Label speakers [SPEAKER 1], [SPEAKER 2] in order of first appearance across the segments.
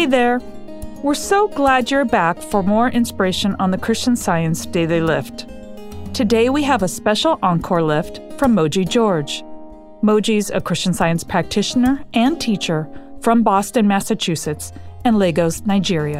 [SPEAKER 1] Hey there! We're so glad you're back for more inspiration on the Christian Science Daily Lift. Today we have a special encore lift from Moji George. Moji's a Christian Science practitioner and teacher from Boston, Massachusetts, and Lagos, Nigeria.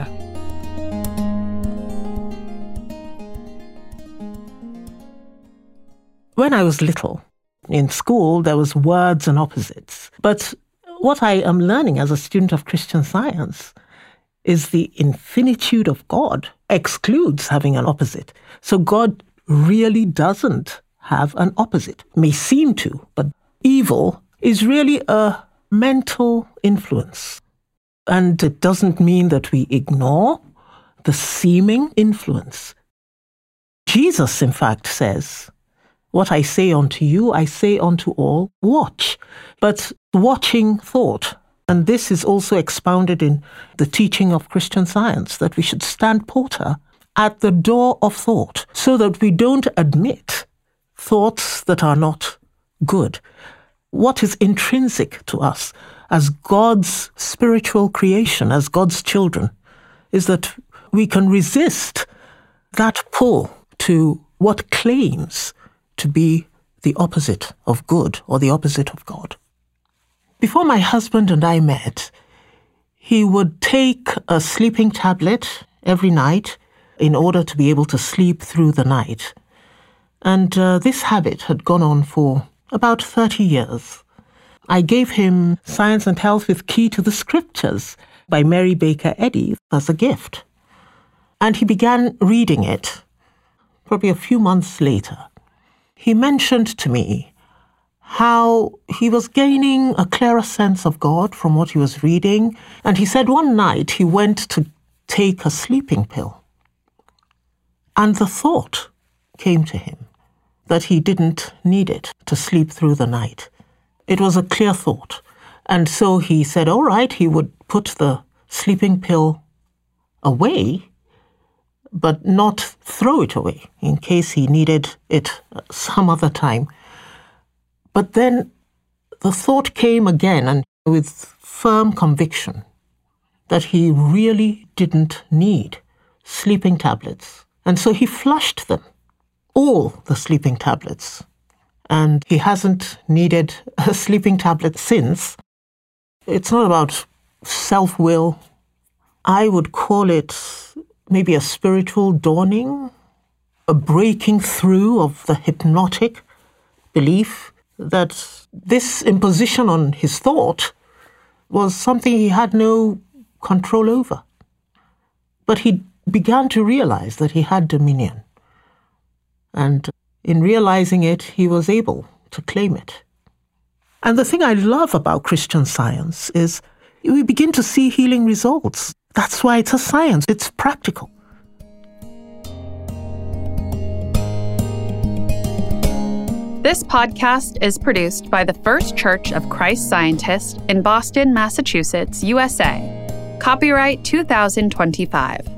[SPEAKER 2] When I was little, in school, there was words and opposites. But what I am learning as a student of Christian Science is the infinitude of God excludes having an opposite. So God really doesn't have an opposite. May seem to, but evil is really a mental influence. And it doesn't mean that we ignore the seeming influence. Jesus, in fact, says, "What I say unto you, I say unto all, watch." But watching thought, and this is also expounded in the teaching of Christian Science, that we should stand porter at the door of thought, so that we don't admit thoughts that are not good. What is intrinsic to us as God's spiritual creation, as God's children, is that we can resist that pull to what claims to be the opposite of good or the opposite of God. Before my husband and I met, he would take a sleeping tablet every night in order to be able to sleep through the night. And this habit had gone on for about 30 years. I gave him Science and Health with Key to the Scriptures by Mary Baker Eddy as a gift. And he began reading it probably a few months later. He mentioned to me how he was gaining a clearer sense of God from what he was reading. And he said one night he went to take a sleeping pill. And the thought came to him that he didn't need it to sleep through the night. It was a clear thought. And so he said, all right, he would put the sleeping pill away, but not throw it away in case he needed it some other time. But then the thought came again, and with firm conviction, that he really didn't need sleeping tablets. And so he flushed them, all the sleeping tablets. And he hasn't needed a sleeping tablet since. It's not about self-will. I would call it maybe a spiritual dawning, a breaking through of the hypnotic belief that this imposition on his thought was something he had no control over. But he began to realize that he had dominion. And in realizing it, he was able to claim it. And the thing I love about Christian Science is we begin to see healing results. That's why it's a science. It's practical.
[SPEAKER 3] This podcast is produced by the First Church of Christ Scientists in Boston, Massachusetts, USA. Copyright 2025.